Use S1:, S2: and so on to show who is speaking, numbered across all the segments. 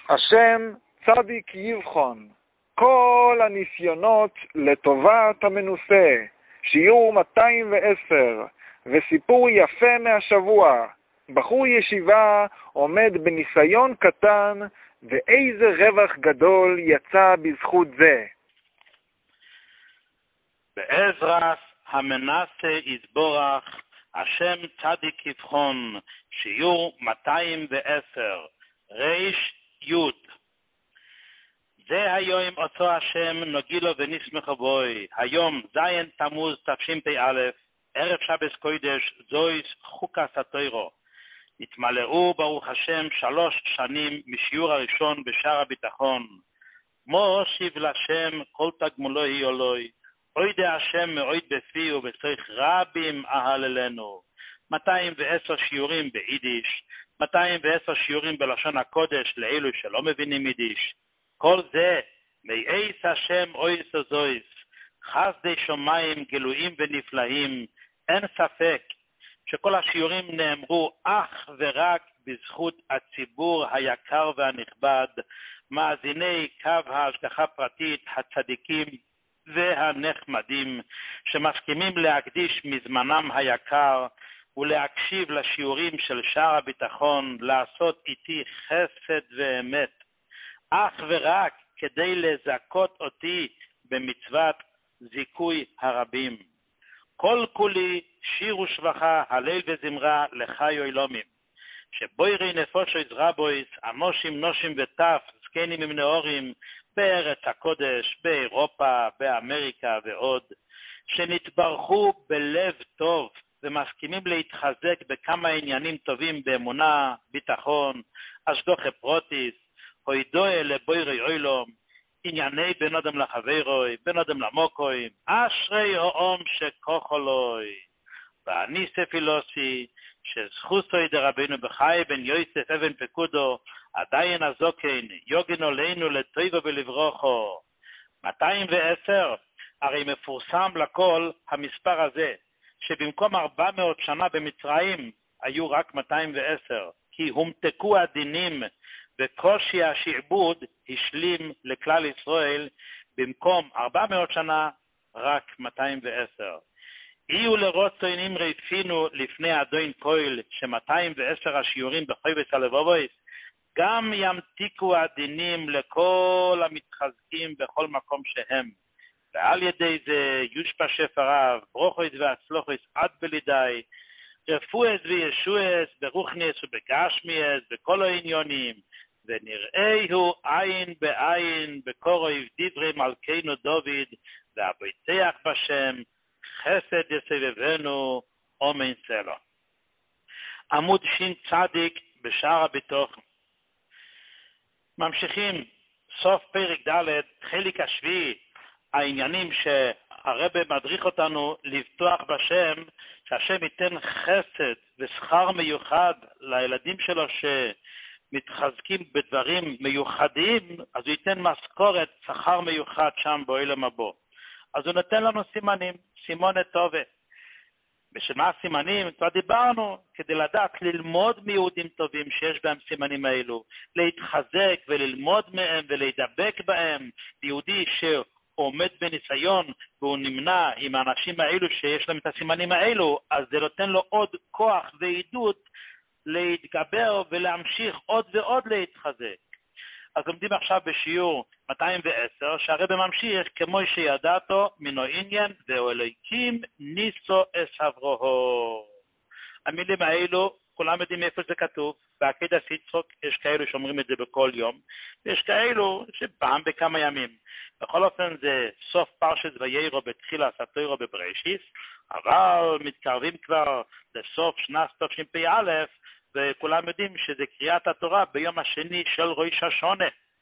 S1: השם צדיק יבחון. כל הניסיונות לטובת המנוסה, שיעור 210, וסיפור יפה מהשבוע. בחור ישיבה עומד בניסיון קטן, ואיזה רווח גדול יצא בזכות זה.
S2: בעזרת המנסה יזבורך, השם צדיק יבחון, שיעור 210, ריש יוד. זה היום אותו השם נוגילו ונשמחו בוי, היום זין תמוז תשפ"א, ערב שבס קודש, זויס חוקת התוירו. התמלאו ברוך השם 3 שנים משיעור הראשון בשער הביטחון. מושיב לשם כל תגמולו יולוי, אוידי השם מאויד בפי ובצריך רבים אהללנו. 210 שיעורים ביידיש, 210 שיעורים בלשון הקודש לאלו שלא מבינים יידיש. כל זה מאיס השם אויס וזויס, חסדי שמיים גלויים ונפלאים. אין ספק שכל השיעורים נאמרו אך ורק בזכות הציבור היקר והנכבד, מאזיני קו ההשגחה פרטית הצדיקים והנחמדים, שמסכימים להקדיש מזמנם היקר ולהקשיב לשיעורים של שער הביטחון, לעשות איתי חסד ואמת, אך ורק כדי לזכות אותי במצוות זיכוי הרבים. כל כולי שיר ושבחה, הלל וזמרה לחיי עולמים. שבוירי נפושו רבויס, אנושים נושים וטף, זקנים עם נאורים, בארץ הקודש, באירופה, באמריקה ועוד, שנתברכו בלב טוב ומסכימים להתחזק בכמה עניינים טובים באמונה, ביטחון, אשגוחה פרוטיס, הוידוה לבוירי עולם, ענייני בין אדם לחברוי, בין אדם למוקוים, אשרי האום שכוחולוי. ואני ספילוסי, שזכוסוי דרבינו בחי בן יוסף אבן פקודו, עדיין הזוקן, יוגן עלינו לטויבו ולברוכו. 210, הרי מפורסם לכל המספר הזה, שבמקום 400 שנה במצרים, היו רק 210, כי הומתקו הדינים, וקושי השעבוד השלים לכלל ישראל, במקום 400 שנה, רק 210. אילו לרוצוינים רפינו לפני אדוין פויל, ש210 השיעורים בחויבס הלבובויס, גם ימתיקו הדינים לכל המתחזקים בכל מקום שהם. ועל ידי זה יושפע שפריו, ברוכויס והצלוחויס עד בלידי, רפואס וישועס, ברוכניס ובגשמיאס, בכל העניונים, ונראהו עין בעין בקורוי דברי מלכנו דוד, והביצח בשם, חסד יסבבנו, אומן צלו. עמוד שין צדיק בשער הביטחון. ממשיכים, סוף פרק ד' חלק השביעי, העניינים שהרבא מדריך אותנו לבטוח בשם, שהשם ייתן חסד ושכר מיוחד לילדים שלו שמתחזקים בדברים מיוחדים, אז הוא ייתן משכורת, שכר מיוחד שם בעולם הבא. אז הוא נותן לנו סימנים, סימונת טובה. בשמה הסימנים, כבר דיברנו, כדי לדעת ללמוד מיהודים טובים שיש בהם סימנים האלו, להתחזק וללמוד מהם ולהידבק בהם. יהודי שעומד בניסיון והוא נמנע עם האנשים האלו שיש להם את הסימנים האלו, אז זה נותן לו עוד כוח ועידוד להתגבר ולהמשיך עוד ועוד להתחזק. אז לומדים עכשיו בשיעור 210, שהרבא ממשיך כמו שידעתו מנו עניין, והוא אלוהיקים ניסו אס אברהו. המילים האלו, כולם יודעים איפה זה כתוב, בעקדת יצחק יש כאלו שאומרים את זה בכל יום, ויש כאלו שפעם בכמה ימים. בכל אופן זה סוף פרשת ויירו בתחילת התורה בבראשיס, אבל מתקרבים כבר לסוף שנת תשפ"א, וכולם יודעים שזה קריאת התורה ביום השני של ראש השונה.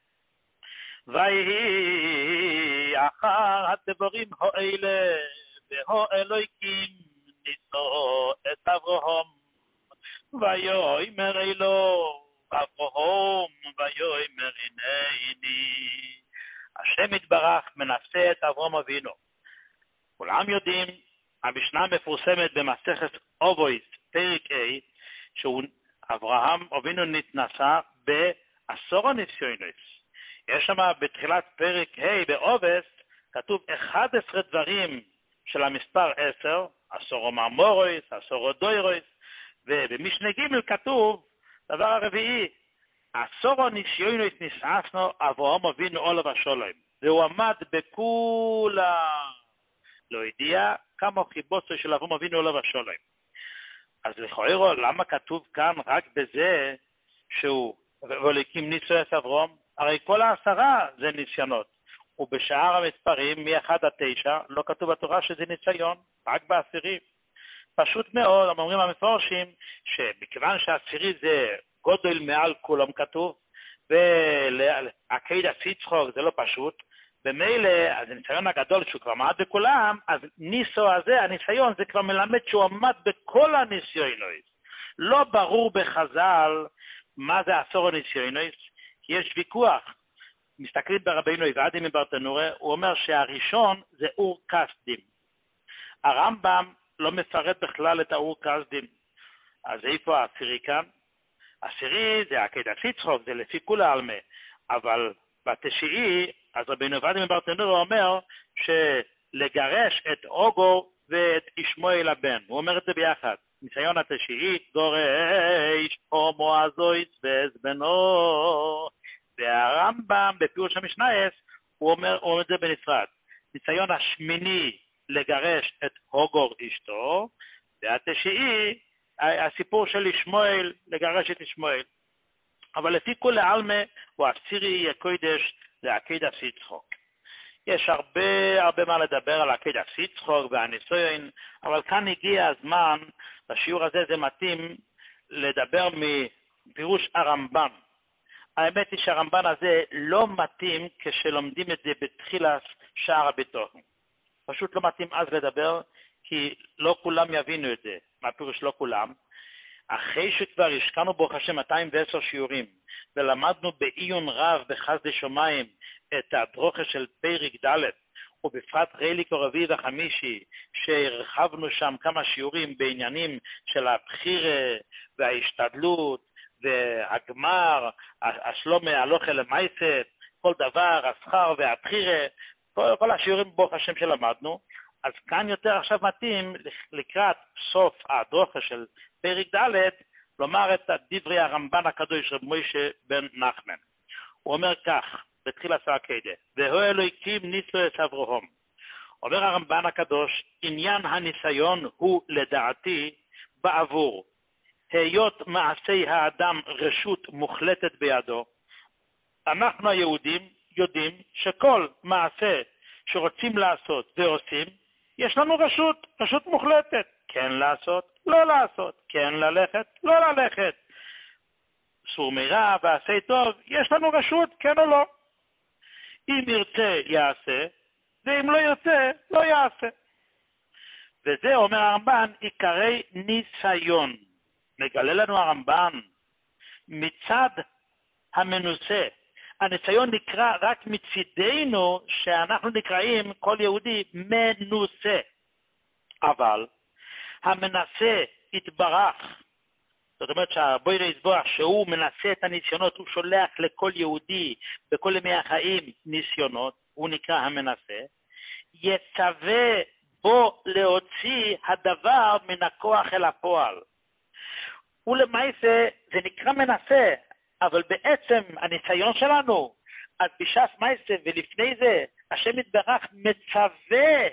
S2: ויהי אחר הדברים האלה, והאלוהיקים ניסו את אברהם, ויאמר אלו אברהם, ויאמר הנני. השם יתברך מנסה את אברהם אבינו. כולם יודעים, המשנה מפורסמת במסכת אובויס, פרק A, שהוא אברהם אבינו נתנסה עשור הניסיונס. יש שם בתחילת פרק ה' באובסט, כתוב 11 דברים של המספר 10, עשור מאמורויס, עשור דוירויס, ובמשנה ג' כתוב, דבר הרביעי, עשור הניסיונס נסעסנו אברהם אבינו עולב השולם, והוא עמד בכולה, לא הדיע כמה חיבוסו של אברהם אבינו עולב השולם. אז לכאורה, למה כתוב כאן רק בזה שהוא והקים ניסויס אברהם? הרי כל 10 זה ניסיונות, ובשאר המספרים מ-1 עד 9 לא כתוב בתורה שזה ניסיון, רק בעשירי. פשוט מאוד, הם אומרים המפורשים שמכיוון שהעשירי זה גודל מעל כולם כתוב, והקייד הסיצחוק זה לא פשוט, במילא, אז הניסיון הגדול שהוא כבר עמד בכולם, אז ניסו הזה, הניסיון, זה כבר מלמד שהוא עמד בכל הניסיונות. לא ברור בחז"ל מה זה עשור הניסיונות, כי יש ויכוח. מסתכלים ברבינו עבדי מברטנורה, הוא אומר שהראשון זה אור כסדים. הרמב"ם לא מפרט בכלל את האור כסדים. אז איפה העשירי כאן? העשירי זה הקייד הסיצחוק, זה לפי כולה עלמה, אבל בתשיעי, אז רבינו עבדי מברטנורה אומר שלגרש את אוגו ואת ישמעאל הבן. הוא אומר את זה ביחד. ניסיון התשיעי, גורש הומו הזויס וזבנו. והרמב"ם בפירוש המשנייס, הוא אומר את זה בנפרד. ניסיון השמיני לגרש את הוגור אשתו, והתשיעי, הסיפור של ישמעאל, לגרש את ישמעאל. אבל לפי כל העלמה, הוא העשירי הקודש לעקד הסיצחוק. יש הרבה מה לדבר על עקד הסיצחוק והניסיון, אבל כאן הגיע הזמן, בשיעור הזה זה מתאים לדבר מפירוש הרמב"ן. האמת היא שהרמב"ן הזה לא מתאים כשלומדים את זה בתחילת שער הביטוח. פשוט לא מתאים אז לדבר, כי לא כולם יבינו את זה. מה פירוש לא כולם? אחרי שכבר השקענו ברוך השם 210 שיעורים, ולמדנו בעיון רב בחסדי שמיים את הדרוכה של פרק ד', ובפרט ריליק הרביעי וחמישי, שהרחבנו שם כמה שיעורים בעניינים של הבחירה וההשתדלות, והגמר, השלום הלוכה למעשה, כל דבר, השכר והבחירה, כל השיעורים ברוך השם שלמדנו. אז כאן יותר עכשיו מתאים לקראת סוף הדרוכה של פרק ד' לומר את דברי הרמב"ן הקדוש רב מוישה בן נחמן. הוא אומר כך, בתחילת העקדה, והוא אלוהיקים ניסו את אברהם. אומר הרמב"ן הקדוש, עניין הניסיון הוא לדעתי בעבור. היות מעשי האדם רשות מוחלטת בידו, אנחנו היהודים יודעים שכל מעשה שרוצים לעשות ועושים, יש לנו רשות מוחלטת. כן לעשות, לא לעשות, כן ללכת, לא ללכת. סור מרע ועשה טוב, יש לנו רשות, כן או לא. אם ירצה יעשה, ואם לא ירצה לא יעשה. וזה אומר הרמב"ן עיקרי ניסיון. מגלה לנו הרמב"ן מצד המנוסה. הניסיון נקרא רק מצידנו שאנחנו נקראים כל יהודי מנוסה. אבל המנסה יתברך, זאת אומרת שהבורא יתברך שהוא מנסה את הניסיונות, הוא שולח לכל יהודי בכל ימי החיים ניסיונות, הוא נקרא המנסה, יצווה בו להוציא הדבר מן הכוח אל הפועל. ולמעשה זה נקרא מנסה, אבל בעצם הניסיון שלנו, אז בשעת מעשה ולפני זה, השם יתברך מצווה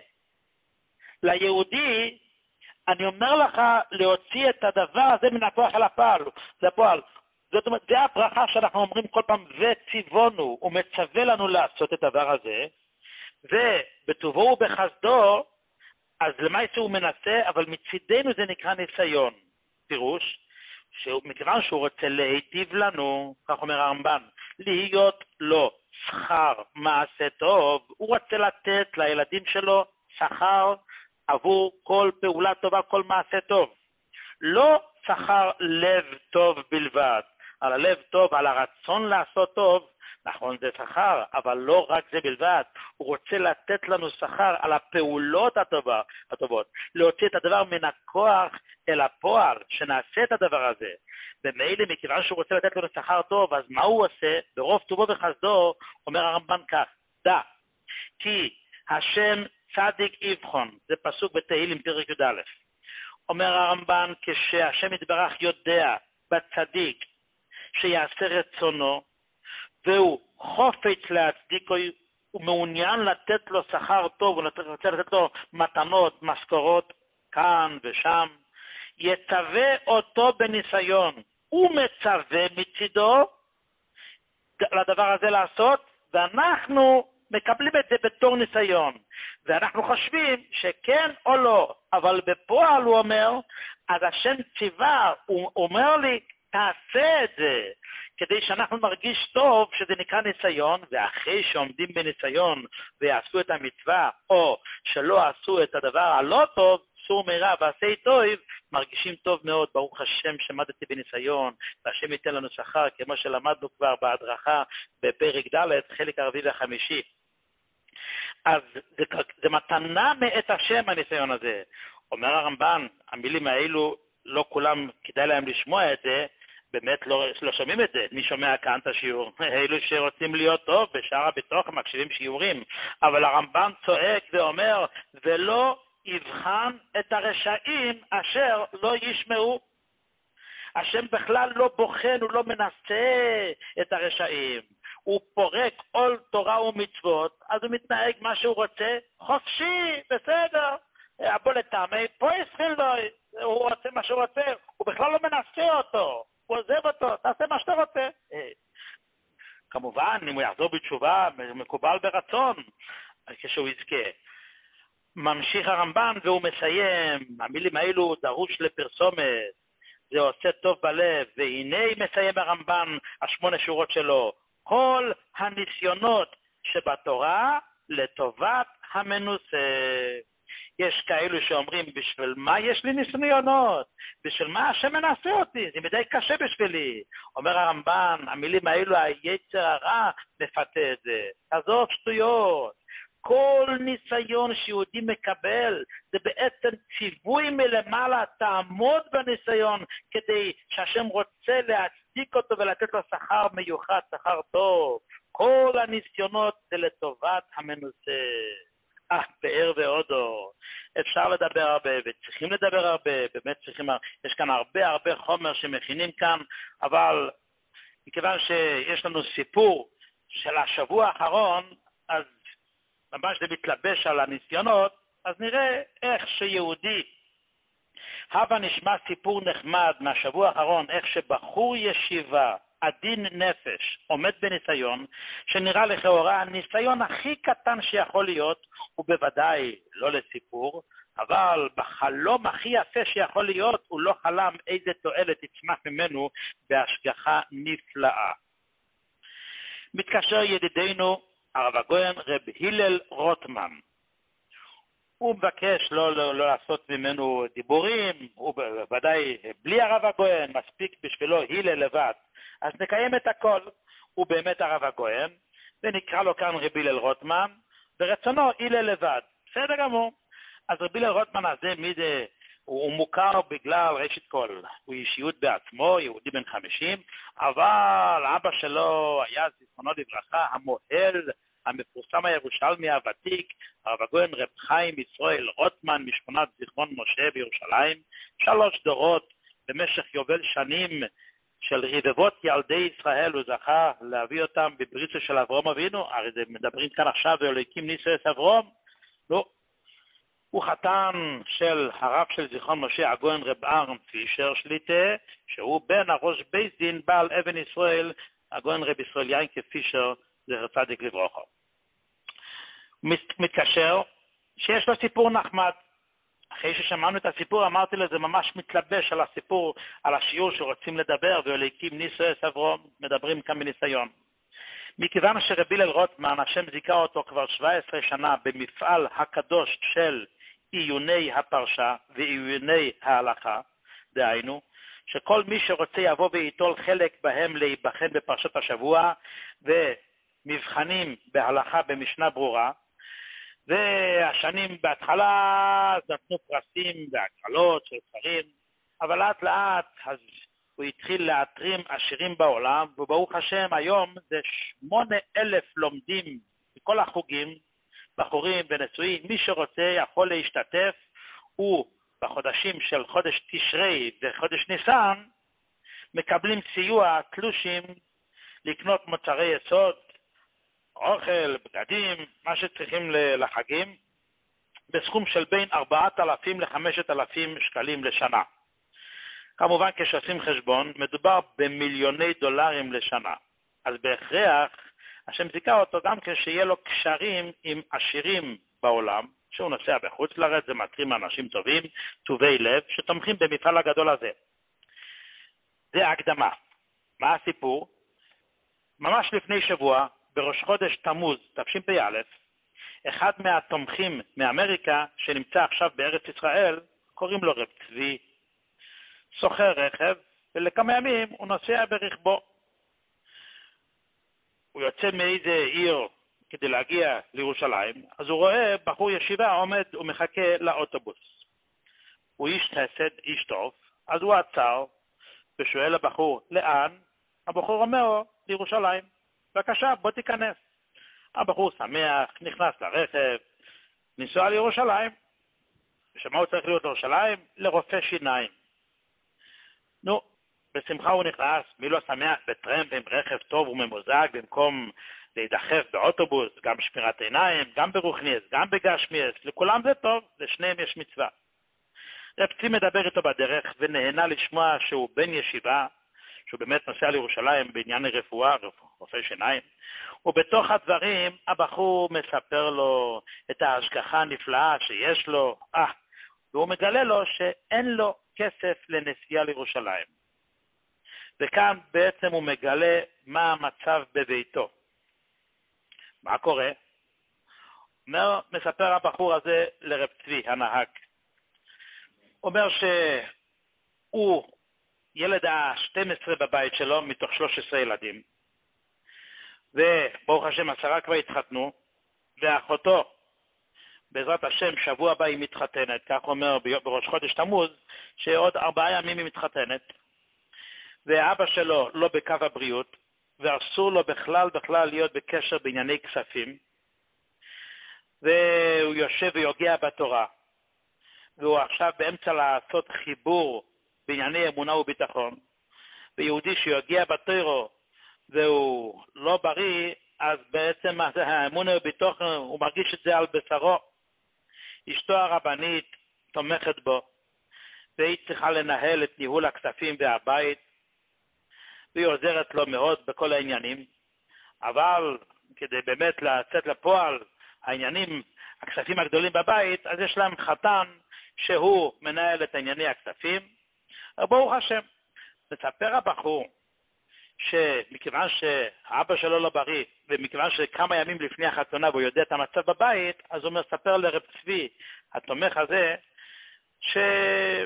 S2: ליהודי, אני אומר לך להוציא את הדבר הזה מן הכוח אל הפועל. זאת אומרת, זה הברכה שאנחנו אומרים כל פעם, וציוונו, הוא מצווה לנו לעשות את הדבר הזה, ובטובו ובחסדו, אז למעשה הוא מנסה, אבל מצידנו זה נקרא ניסיון. פירוש, מכיוון שהוא רוצה להיטיב לנו, כך אומר הרמב"ן, להיות לו שכר מעשה טוב, הוא רוצה לתת לילדים שלו שכר עבור כל פעולה טובה, כל מעשה טוב. לא שכר לב טוב בלבד, על הלב טוב, על הרצון לעשות טוב, נכון זה שכר, אבל לא רק זה בלבד, הוא רוצה לתת לנו שכר על הפעולות הטובות, להוציא את הדבר מן הכוח אל הפועל, שנעשה את הדבר הזה. במילא מכיוון שהוא רוצה לתת לו לשכר טוב, אז מה הוא עושה? ברוב טובו וחסדו, אומר הרמב"ן כך, דע, כי השם צדיק יבחון, זה פסוק בתהילים פרק י"א. אומר הרמב"ן, כשהשם יתברך יודע בצדיק שיעשה רצונו, והוא חופץ להצדיקו, הוא מעוניין לתת לו שכר טוב, הוא רוצה לתת לו מתנות, משכורות, כאן ושם, יצווה אותו בניסיון. הוא מצווה מצידו לדבר הזה לעשות, ואנחנו מקבלים את זה בתור ניסיון. ואנחנו חושבים שכן או לא, אבל בפועל הוא אומר, אז השם ציווה, הוא אומר לי, תעשה את זה, כדי שאנחנו נרגיש טוב שזה נקרא ניסיון, ואחרי שעומדים בניסיון ויעשו את המצווה, או שלא עשו את הדבר הלא טוב, סור מרע ועשה טוב, מרגישים טוב מאוד, ברוך השם שמדתי בניסיון, והשם ייתן לנו שכר, כמו שלמדנו כבר בהדרכה בפרק ד', חלק הרביעי והחמישי. אז זה מתנה מאת השם הניסיון הזה. אומר הרמב"ן, המילים האלו, לא כולם כדאי להם לשמוע את זה, באמת לא שומעים את זה. מי שומע כאן את השיעור? אלו שרוצים להיות טוב, בשאר הביטוח מקשיבים שיעורים. אבל הרמב"ן צועק ואומר, ולא יבחן את הרשעים אשר לא ישמעו. השם בכלל לא בוחן, הוא לא מנסה את הרשעים. הוא פורק עול תורה ומצוות, אז הוא מתנהג מה שהוא רוצה, חופשי, בסדר. אבל לטעמי, פה יסחין לו, הוא רוצה מה שהוא רוצה, הוא בכלל לא מנסה אותו, הוא עוזב אותו, תעשה מה שאתה רוצה. כמובן, אם הוא יחזור בתשובה, מקובל ברצון, כשהוא יזכה. ממשיך הרמב"ן והוא מסיים, המילים האלו דרוש לפרסומת, זה עושה טוב בלב, והנה מסיים הרמב"ן 8 שורות שלו, כל הניסיונות שבתורה לטובת המנוסה. יש כאלו שאומרים, בשביל מה יש לי ניסיונות? בשביל מה השם מנסה אותי? זה מדי קשה בשבילי. אומר הרמב"ן, המילים האלו, היצר הרע מפתה את זה. עזוב שטויות. כל ניסיון שיהודי מקבל, זה בעצם ציווי מלמעלה, תעמוד בניסיון, כדי שהשם רוצה להצדיק אותו ולתת לו שכר מיוחד, שכר טוב. כל הניסיונות זה לטובת המנוסה. פאר ועודו. אפשר לדבר הרבה, וצריכים לדבר הרבה, באמת צריכים, יש כאן הרבה חומר שמכינים כאן, אבל מכיוון שיש לנו סיפור של השבוע האחרון, אז ממש זה מתלבש על הניסיונות, אז נראה איך שיהודי, הבה נשמע סיפור נחמד מהשבוע האחרון, איך שבחור ישיבה, עדין נפש, עומד בניסיון, שנראה לכאורה הניסיון הכי קטן שיכול להיות, הוא בוודאי לא לסיפור, אבל בחלום הכי יפה שיכול להיות, הוא לא חלם איזה תועלת תצמח ממנו בהשגחה נפלאה. מתקשר ידידנו, הרב הגויין רב הלל רוטמן. הוא מבקש לא לעשות ממנו דיבורים, הוא בוודאי בלי הרב הגויין, מספיק בשבילו הלל לבד. אז נקיים את הכל. הוא באמת הרב הגויין, ונקרא לו כאן רב הלל רוטמן, ברצונו הלל לבד. בסדר גמור. אז רב הלל רוטמן הזה, מי זה? הוא מוכר בגלל ראשית כל. הוא אישיות בעצמו, יהודי בן 50, אבל אבא שלו היה זיכרונו לברכה, המוהל, המפורסם הירושלמי הוותיק, הרב הגויין רב חיים ישראל רוטמן משכונת זיכרון משה בירושלים, 3 דורות במשך יובל שנים של רבבות ילדי ישראל, הוא זכה להביא אותם בבריתו של אברהם אבינו, הרי זה מדברים כאן עכשיו ואלוהיקים ניסו את אברהם, לא. הוא חתן של הרב של זיכרון משה הגויין רב ארם פישר שליטה, שהוא בן הראש בית דין בעל אבן ישראל, הגויין רב ישראל יינקה פישר, זכר צדיק לברכה. הוא מתקשר שיש לו סיפור נחמד. אחרי ששמענו את הסיפור, אמרתי לו, זה ממש מתלבש על הסיפור, על השיעור שרוצים לדבר, ואלוהיקים ניסו את אברהם, מדברים כאן בניסיון. מכיוון שרב הלל רוטמן, השם זיכה אותו כבר 17 שנה במפעל הקדוש של עיוני הפרשה ועיוני ההלכה, דהיינו, שכל מי שרוצה יבוא ויטול חלק בהם להיבחן בפרשת השבוע, ומבחנים בהלכה במשנה ברורה, והשנים בהתחלה נתנו פרסים והקלות של שרים, אבל לאט לאט אז הוא התחיל להתרים עשירים בעולם, וברוך השם היום זה 8,000 לומדים מכל החוגים, בחורים ונשואים, מי שרוצה יכול להשתתף, הוא בחודשים של חודש תשרי וחודש ניסן, מקבלים סיוע, תלושים, לקנות מוצרי יסוד, אוכל, בגדים, מה שצריכים לחגים, בסכום של בין 4,000 ל-5,000 שקלים לשנה. כמובן כשעושים חשבון, מדובר במיליוני דולרים לשנה. אז בהכרח, השם זיכה אותו גם כשיהיה לו קשרים עם עשירים בעולם, שהוא נוסע בחוץ לארץ, זה מתרים אנשים טובים, טובי לב, שתומכים במפעל הגדול הזה. זה הקדמה. מה הסיפור? ממש לפני שבוע, בראש חודש תמוז, תשפ"א, אחד מהתומכים מאמריקה, שנמצא עכשיו בארץ ישראל, קוראים לו רב צבי, סוחר רכב, ולכמה ימים הוא נוסע ברכבו. הוא יוצא מאיזה עיר כדי להגיע לירושלים, אז הוא רואה בחור ישיבה עומד ומחכה לאוטובוס. הוא איש חסד, איש טוב, אז הוא עצר ושואל לבחור, לאן? הבחור אומר לו, לירושלים. בבקשה, בוא תיכנס. הבחור שמח, נכנס לרכב, ניסוע לירושלים. ושמה הוא צריך להיות לירושלים? לרופא שיניים. נו, בשמחה הוא נכנס, מי לא שמח בטרמפ עם רכב טוב וממוזג, במקום להידחף באוטובוס, גם שמירת עיניים, גם ברוכניאס, גם בגשמיאס, לכולם זה טוב, לשניהם יש מצווה. רב צבי מדבר איתו בדרך ונהנה לשמוע שהוא בן ישיבה, שהוא באמת נוסע לירושלים בעניין רפואה, רופא שיניים, ובתוך הדברים הבחור מספר לו את ההשגחה הנפלאה שיש לו, והוא מגלה לו שאין לו כסף לנסיעה לירושלים. וכאן בעצם הוא מגלה מה המצב בביתו. מה קורה? מספר הבחור הזה לרב צבי, הנהג. אומר שהוא ילד ה-12 בבית שלו מתוך 13 ילדים. וברוך השם 10 כבר התחתנו, ואחותו בעזרת השם שבוע הבא היא מתחתנת, כך אומר בראש חודש תמוז, שעוד 4 ימים היא מתחתנת. ואבא שלו לא בקו הבריאות, ואסור לו בכלל להיות בקשר בענייני כספים, והוא יושב ויוגע בתורה, והוא עכשיו באמצע לעשות חיבור בענייני אמונה וביטחון, ויהודי שיוגע בתורה והוא לא בריא, אז בעצם האמונה וביטחון הוא מרגיש את זה על בשרו. אשתו הרבנית תומכת בו, והיא צריכה לנהל את ניהול הכספים והבית, והיא עוזרת לו מאוד בכל העניינים, אבל כדי באמת לצאת לפועל העניינים, הכספים הגדולים בבית, אז יש להם חתן שהוא מנהל את ענייני הכספים. ברוך השם, מספר הבחור שמכיוון שהאבא שלו לא בריא, ומכיוון שכמה ימים לפני החתונה והוא יודע את המצב בבית, אז הוא מספר לרב צבי, התומך הזה, שאין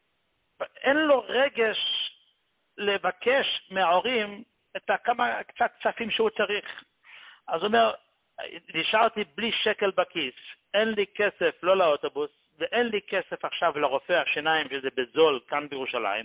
S2: לו רגש לבקש מההורים את קצת כספים שהוא צריך. אז הוא אומר, נשארתי בלי שקל בכיס, אין לי כסף לא לאוטובוס, ואין לי כסף עכשיו לרופא השיניים שזה בזול כאן בירושלים,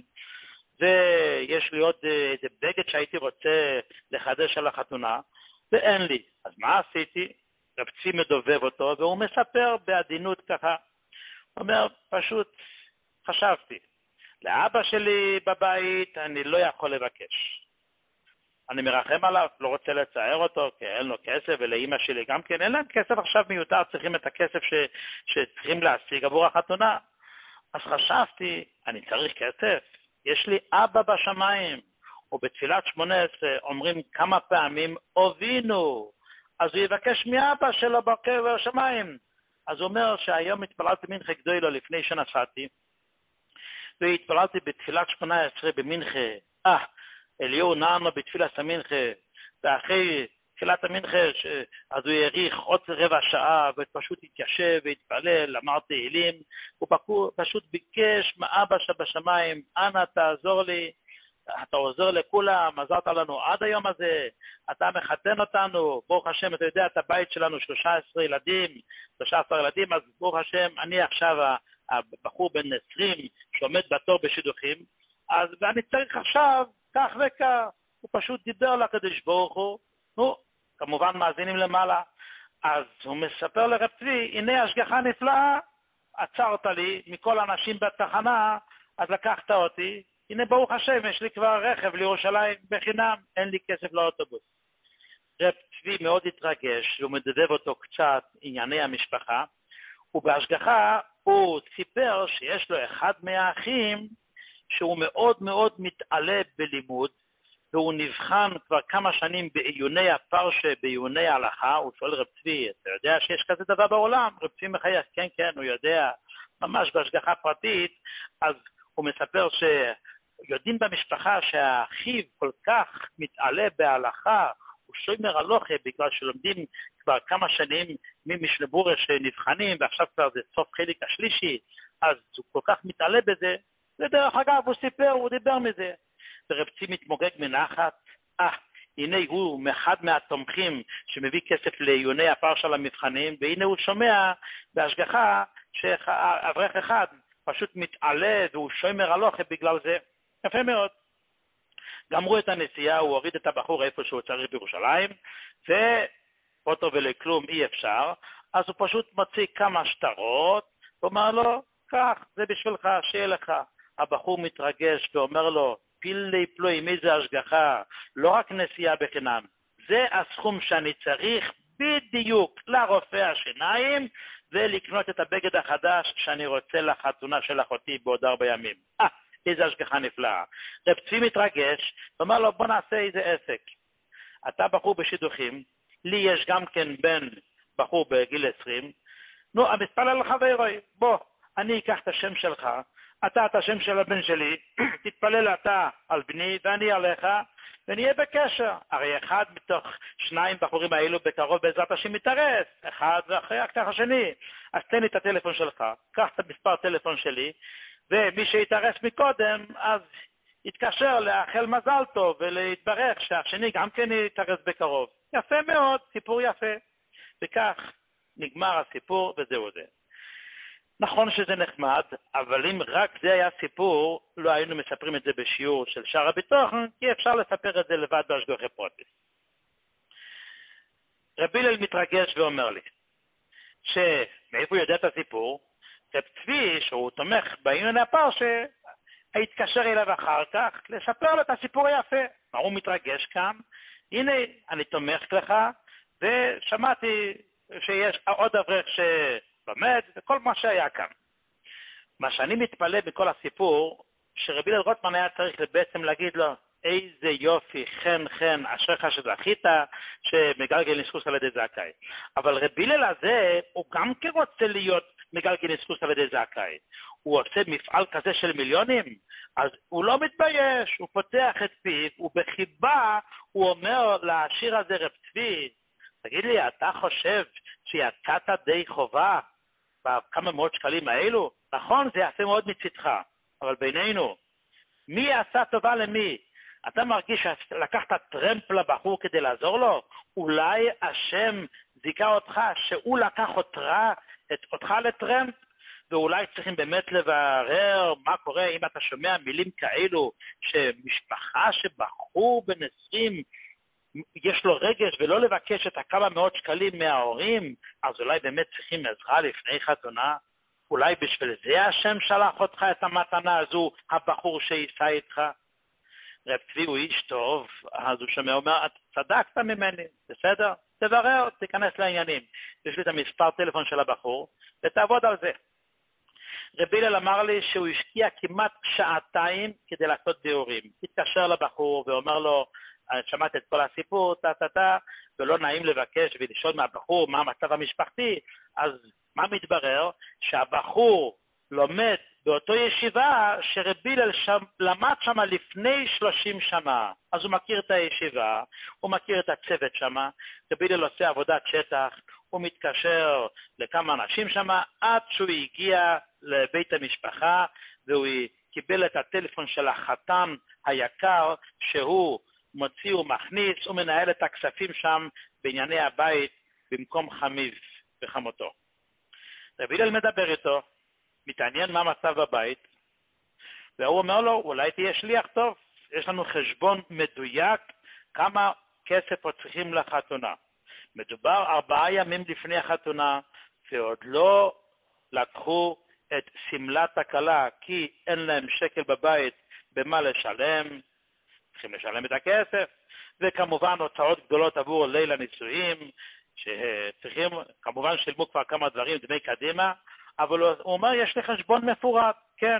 S2: ויש לי עוד איזה בגד שהייתי רוצה לחדש על החתונה, ואין לי. אז מה עשיתי? רב צבי מדובב אותו, והוא מספר בעדינות ככה. הוא אומר, פשוט חשבתי, לאבא שלי בבית אני לא יכול לבקש. אני מרחם עליו, לא רוצה לצער אותו, כי אין לו כסף, ולאמא שלי גם כן, אין להם כסף עכשיו מיותר, צריכים את הכסף שצריכים להשיג עבור החתונה. אז חשבתי, אני צריך כסף, יש לי אבא בשמיים, ובתפילת 18 אומרים כמה פעמים, אבינו, אז הוא יבקש מאבא שלו בקבר השמיים. אז הוא אומר שהיום התפללתי מנחה גדולה לפני שנסעתי, והתפללתי בתפילת 18 במנחה, אליהו נענו בתפילת המנחה, ואחרי תפילת המנחה, אז הוא יאריך עוד רבע שעה, ופשוט התיישב והתפלל, אמר תהילים, הוא פשוט ביקש מאבא שבשמיים, אנא תעזור לי, אתה עוזר לכולם, עזרת לנו עד היום הזה, אתה מחתן אותנו, ברוך השם, אתה יודע, את הבית שלנו 13 ילדים, אז ברוך השם, אני עכשיו הבחור בן 20 שעומד בתור בשידוכים, ואני צריך עכשיו כך וכך. הוא פשוט דיבר לקדוש ברוך הוא, נו, כמובן מאזינים למעלה. אז הוא מספר לרב צבי, הנה השגחה נפלאה, עצרת לי מכל האנשים בתחנה, אז לקחת אותי, הנה ברוך השם, יש לי כבר רכב לירושלים בחינם, אין לי כסף לאוטובוס. רב צבי מאוד התרגש, והוא מדבב אותו קצת ענייני המשפחה, ובהשגחה הוא סיפר שיש לו אחד מהאחים, שהוא מאוד מאוד מתעלה בלימוד, והוא נבחן כבר כמה שנים בעיוני הפרשה, בעיוני ההלכה. הוא שואל רב צבי, אתה יודע שיש כזה דבר בעולם? רב צבי מחייך, כן, כן, הוא יודע, ממש בהשגחה פרטית. אז הוא מספר שיודעים במשפחה שהאחיו כל כך מתעלה בהלכה, הוא שומר הלוכה בגלל שלומדים כבר כמה שנים ממשנה ברורה שנבחנים, ועכשיו כבר זה סוף חלק השלישי, אז הוא כל כך מתעלה בזה. ודרך אגב, הוא סיפר, הוא דיבר מזה. ורב צבי מתמוגג מנחת, הנה הוא אחד מהתומכים שמביא כסף לעיוני הפרשה למבחנים, והנה הוא שומע בהשגחה שאברך אחד פשוט מתעלה והוא שומר הלוכה בגלל זה. יפה מאוד. גמרו את הנסיעה, הוא הוריד את הבחור איפה שהוא צריך בירושלים, ואותו ולכלום אי אפשר, אז הוא פשוט מוציא כמה שטרות, ואומר לו, כך, זה בשבילך, שיהיה לך. הבחור מתרגש ואומר לו, פילי פלוי, מי זה השגחה? לא רק נסיעה בחינם, זה הסכום שאני צריך בדיוק לרופא השיניים, ולקנות את הבגד החדש שאני רוצה לחתונה של אחותי בעוד 4 ימים. איזה השגחה נפלאה. רב צבי מתרגש, ואומר לו, בוא נעשה איזה עסק. אתה בחור בשידוכים, לי יש גם כן בן בחור בגיל 20, נו, המספלל לך ואירוי, בוא, אני אקח את השם שלך, אתה את השם של הבן שלי, תתפלל אתה על בני ואני עליך, ונהיה בקשר. הרי אחד מתוך 2 בחורים האלו בקרוב בעזרת השם מתארס, אחד ואחרי כך השני. אז תן לי את הטלפון שלך, קח את המספר טלפון שלי, ומי שיתארס מקודם, אז יתקשר לאחל מזל טוב ולהתברך שהשני גם כן יתארס בקרוב. יפה מאוד, סיפור יפה. וכך נגמר הסיפור וזהו זה. נכון שזה נחמד, אבל אם רק זה היה סיפור, לא היינו מספרים את זה בשיעור של שער הביטחון, כי אפשר לספר את זה לבד בהשגחה פרטית. רבי הלל מתרגש ואומר לי, שמאיפה הוא יודע את הסיפור? רב צבי, שהוא תומך בעניין הפרשה, התקשר אליו אחר כך לספר לו את הסיפור היפה. מה הוא מתרגש כאן? הנה, אני תומך לך, ושמעתי שיש עוד אברך שלומד, וכל מה שהיה כאן. מה שאני מתפלא בכל הסיפור, שרבי הלל רוטמן היה צריך בעצם להגיד לו, איזה יופי, חן, אשריך שזכית, שמגלגל ניסחוס על ידי זכאי. אבל רבי הלל הזה, הוא גם כן רוצה להיות מגלגל ניסחוס על ידי זכאי. הוא עושה מפעל כזה של מיליונים, אז הוא לא מתבייש, הוא פותח את פיו, ובחיבה הוא אומר לשיר הזה, רב צבי, תגיד לי, אתה חושב שיצאת די חובה בכמה מאות שקלים האלו? נכון, זה יעשה מאוד מצדך, אבל בינינו, מי עשה טובה למי? אתה מרגיש שלקחת טרמפ לבחור כדי לעזור לו? אולי השם זיכה אותך שהוא לקח אותך לטרמפ? ואולי צריכים באמת לברר מה קורה אם אתה שומע מילים כאלו, שמשפחה שבחור בן 20 יש לו רגש ולא לבקש את הכמה מאות שקלים מההורים, אז אולי באמת צריכים עזרה לפני חתונה? אולי בשביל זה השם שלח אותך את המתנה הזו, הבחור שייסע איתך? רב צבי הוא איש טוב, אז הוא שומע, אומר, צדקת ממני, בסדר? תברר, תיכנס לעניינים. יש לי את המספר טלפון של הבחור, ותעבוד על זה. רבי הלל אמר לי שהוא השקיע כמעט 2 שעות כדי לעשות בירורים. התקשר לבחור ואומר לו, שמעת את כל הסיפור, ולא נעים לבקש ולשאול מהבחור מה המצב המשפחתי. אז מה מתברר? שהבחור לומד באותו ישיבה שרבי הלל למד שם לפני 30 שנה. אז הוא מכיר את הישיבה, הוא מכיר את הצוות שם, רבי הלל עושה עבודת שטח, הוא מתקשר לכמה אנשים שם, עד שהוא הגיע לבית המשפחה, והוא קיבל את הטלפון של החתן היקר, שהוא מוציא ומכניס, הוא מנהל את הכספים שם בענייני הבית, במקום חמיו וחמותו. רבי הלל מדבר איתו, מתעניין מה המצב בבית, והוא אומר לו, אולי תהיה שליח טוב, יש לנו חשבון מדויק כמה כסף עוד צריכים לחתונה. מדובר 4 ימים לפני החתונה, ועוד לא לקחו את סמלת הכלה, כי אין להם שקל בבית במה לשלם, צריכים לשלם את הכסף, וכמובן הוצאות גדולות עבור ליל הנישואים, שצריכים, כמובן שילמו כבר כמה דברים, דמי קדימה, אבל הוא אומר, יש לי חשבון מפורט, כן,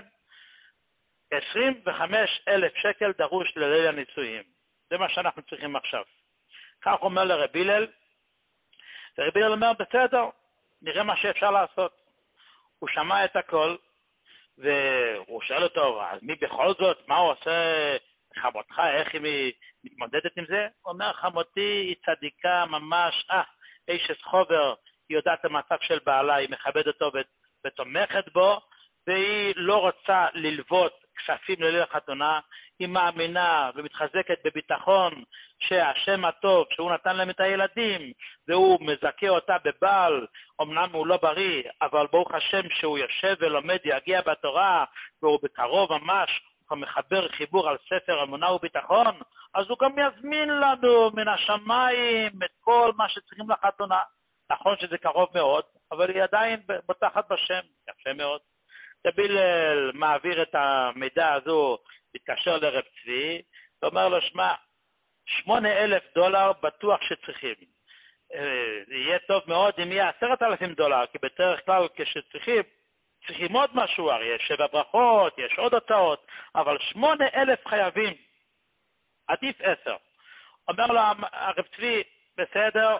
S2: 25,000 שקל דרוש לליל הנישואים. זה מה שאנחנו צריכים עכשיו. כך אומר לרבי הלל, ורבי הלל אומר, בסדר, נראה מה שאפשר לעשות. הוא שמע את הכל, והוא שואל אותו, אז מי בכל זאת, מה הוא עושה חמותך, איך היא מתמודדת עם זה? הוא אומר, חמותי היא צדיקה ממש, איש חובר, היא יודעת המצב של בעלה, היא מכבדת אותו ותומכת בו, והיא לא רוצה ללוות כספים לליל החתונה, היא מאמינה ומתחזקת בביטחון שהשם הטוב, שהוא נתן להם את הילדים, והוא מזכה אותה בבעל, אמנם הוא לא בריא, אבל ברוך השם שהוא יושב ולומד, יגיע בתורה, והוא בקרוב ממש, הוא מחבר חיבור על ספר אמונה וביטחון, אז הוא גם יזמין לנו מן השמיים את כל מה שצריכים לחתונה. נכון שזה קרוב מאוד, אבל היא עדיין בוטחת בשם, יפה מאוד. רבי הלל מעביר את המידע הזו, מתקשר לרב צבי, ואומר לו, שמע, $8,000 בטוח שצריכים. זה יהיה טוב מאוד אם יהיה $10,000, כי בדרך כלל צריכים עוד משהו, הרי יש 7 ברכות, יש עוד הוצאות, אבל 8,000 חייבים, עדיף 10. אומר לו הרב צבי, בסדר,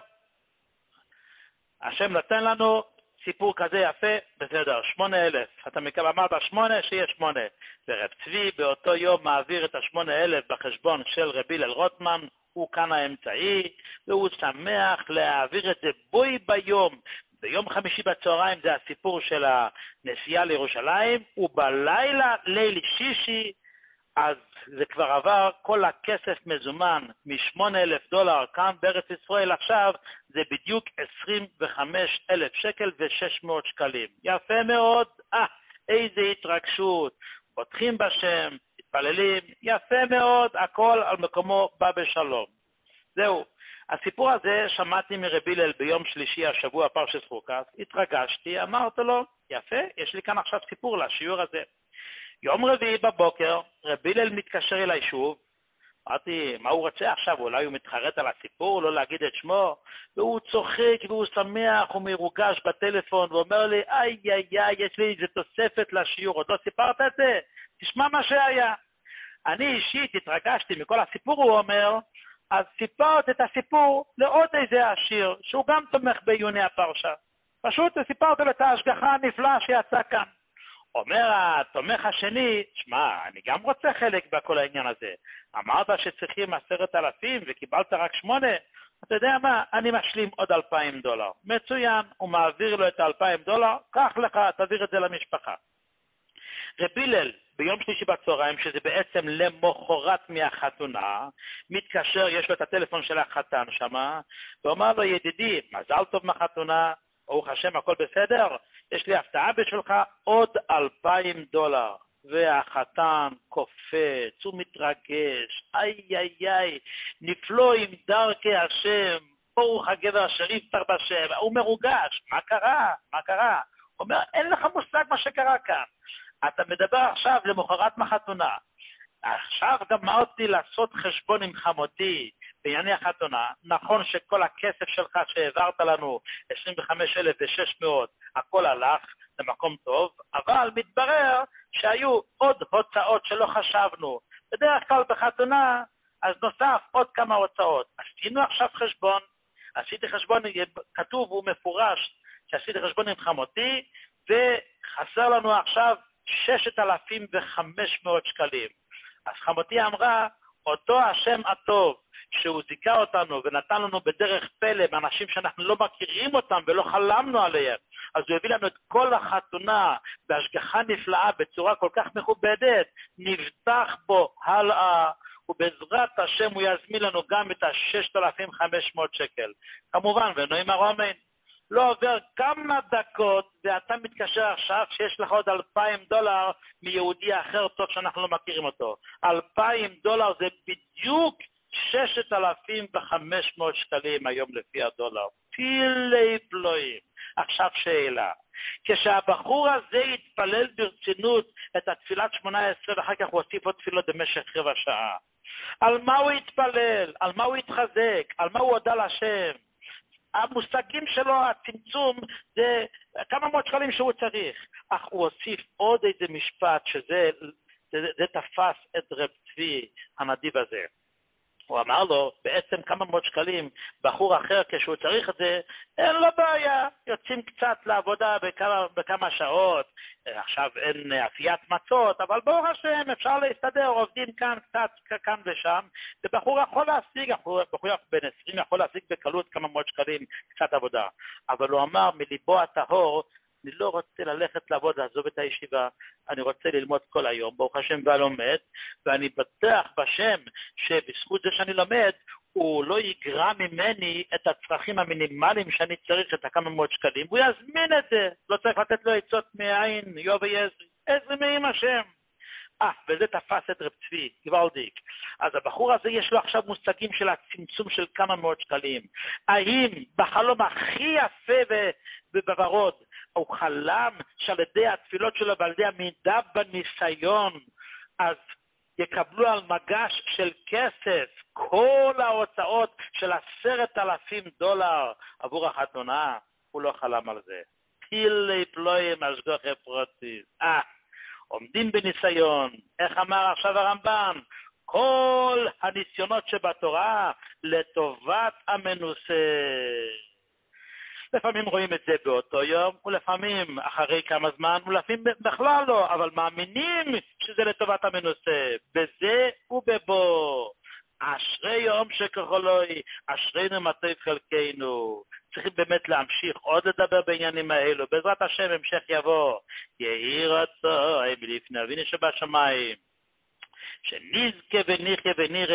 S2: השם נתן לנו סיפור כזה יפה, בסדר, 8,000. אתה אמרת 8, שיהיה 8. ורב צבי באותו יום מעביר את 8,000 בחשבון של רבי הלל רוטמן, הוא כאן האמצעי, והוא שמח להעביר את זה בוי ביום. ביום חמישי בצהריים זה הסיפור של הנסיעה לירושלים, ובלילה, ליל שישי, אז זה כבר עבר, כל הכסף מזומן $8,000 כאן בארץ ישראל עכשיו, זה בדיוק 25,000 שקל ו600 שקלים. יפה מאוד, איזה התרגשות, פותחים בשם, מתפללים, יפה מאוד, הכל על מקומו בא בשלום. זהו, הסיפור הזה שמעתי מרבי הלל ביום שלישי השבוע פרשת חוקת, התרגשתי, אמרתי לו, יפה, יש לי כאן עכשיו סיפור לשיעור הזה. יום רביעי בבוקר, רבי הלל מתקשר אליי שוב, אמרתי, מה הוא רוצה עכשיו? אולי הוא מתחרט על הסיפור, לא להגיד את שמו, והוא צוחק והוא שמח, הוא מרוגש בטלפון, ואומר לי, איי, יש לי איזה תוספת לשיעור, עוד לא סיפרת את זה? תשמע מה שהיה. אני אישית התרגשתי מכל הסיפור, הוא אומר, אז סיפרת את הסיפור לעוד איזה עשיר, שהוא גם תומך בעיוני הפרשה. פשוט סיפרת לו את ההשגחה הנפלאה שיצא כאן. אומר התומך השני, שמע, אני גם רוצה חלק בכל העניין הזה. אמרת שצריכים 10,000 וקיבלת רק 8. אתה יודע מה? אני משלים עוד $2,000. מצוין, הוא מעביר לו את $2,000, קח לך, תעביר את זה למשפחה. רבי הלל, ביום שלישי בצהריים, שזה בעצם למחרת מהחתונה, מתקשר, יש לו את הטלפון של החתן שמה, ואומר לו, ידידי, מזל טוב מהחתונה, ברוך השם, הכל בסדר? יש לי הפתעה בשבילך, עוד $2,000. והחתן קופץ, הוא מתרגש, איי, נפלא עם דרכי השם, ברוך הגבר אשר יפתח בשם, הוא מרוגש, מה קרה? הוא אומר, אין לך מושג מה שקרה כאן. אתה מדבר עכשיו למחרת מהחתונה. עכשיו גמרתי לעשות חשבון עם חמותי בענייני החתונה. נכון שכל הכסף שלך שהעברת לנו, 25,600, הכל הלך למקום טוב, אבל מתברר שהיו עוד הוצאות שלא חשבנו. בדרך כלל בחתונה, אז נוסף עוד כמה הוצאות. עשינו עכשיו חשבון, עשיתי חשבון, כתוב ומפורש שעשיתי חשבון עם חמותי, וחסר לנו עכשיו 6,500 שקלים. אז חמותי אמרה, אותו השם הטוב, שהוא זיכה אותנו ונתן לנו בדרך פלא מאנשים שאנחנו לא מכירים אותם ולא חלמנו עליהם, אז הוא הביא לנו את כל החתונה בהשגחה נפלאה בצורה כל כך מכובדת, נבטח בו הלאה, ובעזרת השם הוא יזמין לנו גם את 6,500 שקל. כמובן, ונועים הרומן. לא עובר כמה דקות, ואתה מתקשר עכשיו שיש לך עוד $2,000 מיהודי אחר טוב שאנחנו לא מכירים אותו. $2,000 זה בדיוק 6,500 שקלים היום לפי הדולר. פילי פלואים. עכשיו שאלה. כשהבחור הזה יתפלל ברצינות את התפילת 18 ואחר כך הוא הוסיף עוד תפילות במשך 7 שעה. על מה הוא יתפלל? על מה הוא יתחזק? על מה הוא הודה להשם? המושגים שלו, הצמצום, זה כמה מאות שקלים שהוא צריך. אך הוא הוסיף עוד איזה משפט שזה תפס את רב צבי הנדיב הזה. הוא אמר לו, בעצם כמה מאות שקלים, בחור אחר כשהוא צריך את זה, אין לו בעיה, יוצאים קצת לעבודה בכמה שעות, עכשיו אין אפיית מצות, אבל ברוך השם אפשר להסתדר, עובדים כאן קצת, כאן ושם, ובחור יכול להשיג, בחור בן 20 יכול להשיג בקלות כמה מאות שקלים, קצת עבודה. אבל הוא אמר, מליבו הטהור, אני לא רוצה ללכת לעבוד, לעזוב את הישיבה, אני רוצה ללמוד כל היום, ברוך השם והלומד, ואני בטח בשם שבזכות זה שאני לומד, הוא לא יגרע ממני את הצרכים המינימליים שאני צריך, את הכמה מאות שקלים, והוא יזמין את זה, לא צריך לתת לו עצות מעין, יוב ויעזרי, עזרי מעם השם. וזה תפס את רב צבי, גוואלדיק. אז הבחור הזה יש לו עכשיו מושגים של הצמצום של כמה מאות שקלים. האם בחלום הכי יפה ובוורוד, הוא חלם שעל ידי התפילות שלו ועל ידי המידה בניסיון, אז יקבלו על מגש של כסף כל ההוצאות של $10,000 עבור החתונה? הוא לא חלם על זה. פילי פלואים השגוחי פרוטיס. עומדים בניסיון. איך אמר עכשיו הרמב"ם? כל הניסיונות שבתורה לטובת המנוסה. לפעמים רואים את זה באותו יום, ולפעמים אחרי כמה זמן, ולפעמים בכלל לא, אבל מאמינים שזה לטובת המנוסה, בזה ובבו. אשרי יום שכחולוי, אשרינו מטוב חלקנו. צריכים באמת להמשיך עוד לדבר בעניינים האלו, בעזרת השם המשך יבוא. יהי רצון מלפני אבינו שבשמיים, שנזכה ונחיה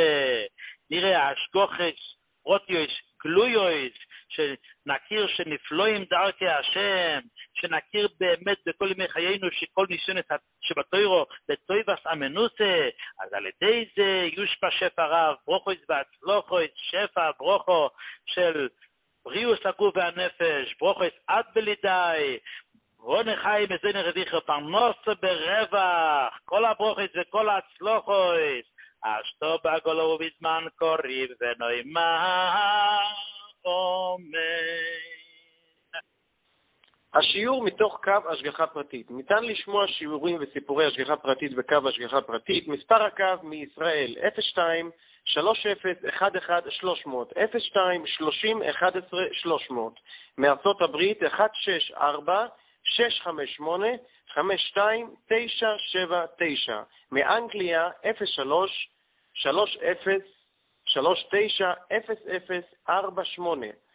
S2: נראה השגוחס, רוטיוס, גלויוס, שנכיר שנפלואים דרכי השם, שנכיר באמת בכל ימי חיינו שכל ניסיון שבתוירו לטויבס המנוסה, אז על ידי זה יושפע שפע רב, ברוכויס והצלוחויס, שפע ברוכו של בריאוס הגוף והנפש, ברוכויס עד בלידי, רונה חי מזין רוויחה, פרנוס ברווח, כל הברוכויס וכל הצלוחויס, אשתו בעגולו ובזמן קוריב ונוימה.
S3: השיעור מתוך קו השגחה פרטית. ניתן לשמוע שיעורים וסיפורי השגחה פרטית בקו השגחה פרטית. מספר הקו מישראל 02-311-300 מארצות הברית 164-658-52979 מאנגליה 03-30-39-0048